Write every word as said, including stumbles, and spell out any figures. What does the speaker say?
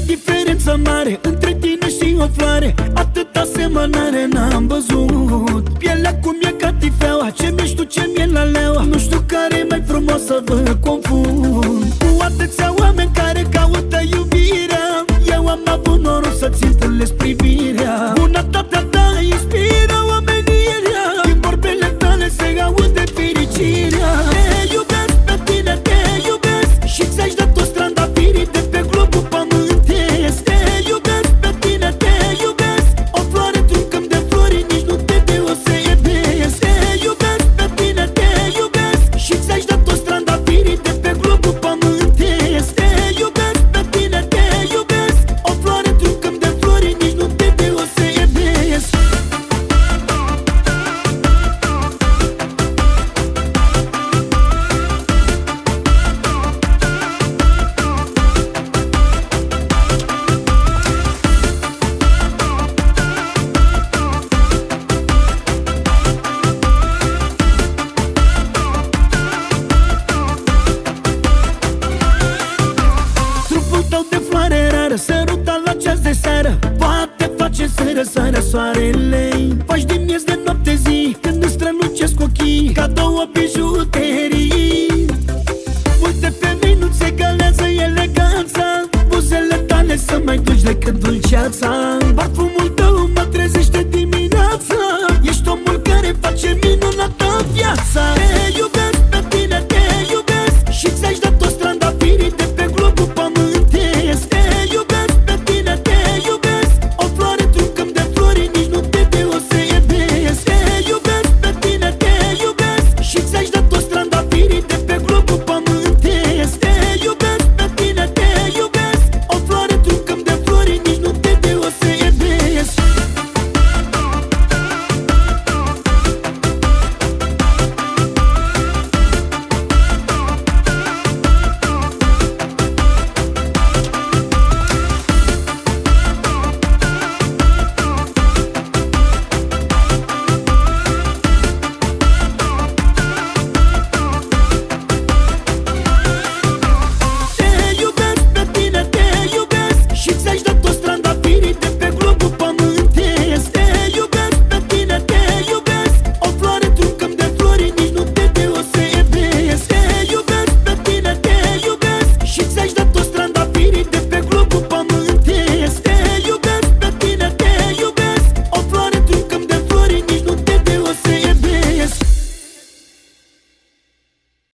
diferență mare între tine și o floare, atâta asemănare n-am văzut. Pielea cum e ca tifeaua, ce mi-ești tu, ce mi-e la leaua, nu știu care e mai frumos să vă confund. Cu atâția oameni care caută iubirea, eu am avut noroc să-ți întâlnesc privirea. Bunătatea ta inspiră omenirea, din vorbele tale se aude fericirea. Te iubesc pe tine, te iubesc și ți-aș da toți strandafirii de pe globul pământesc. Te iubesc pe tine, te iubesc, o floare într-un câmp de flori, nici nu te deosebesc. Te iubesc pe tine, te iubesc și ți-aș da toți strandafirii de pe globul pământesc. Te iubesc pe tine, te iubesc, o floare într-un câmp de flori, nici nu te deosebesc. Trupul tău de floare rară, sărutat la ceas de seară, poate face să răsară soarele. Faci din miez de noapte zi, când îți strălucesc ochii ca două bijuterii. Multe femei nu-ți egalează eleganța, buzele tale să mai duci decât dulceața.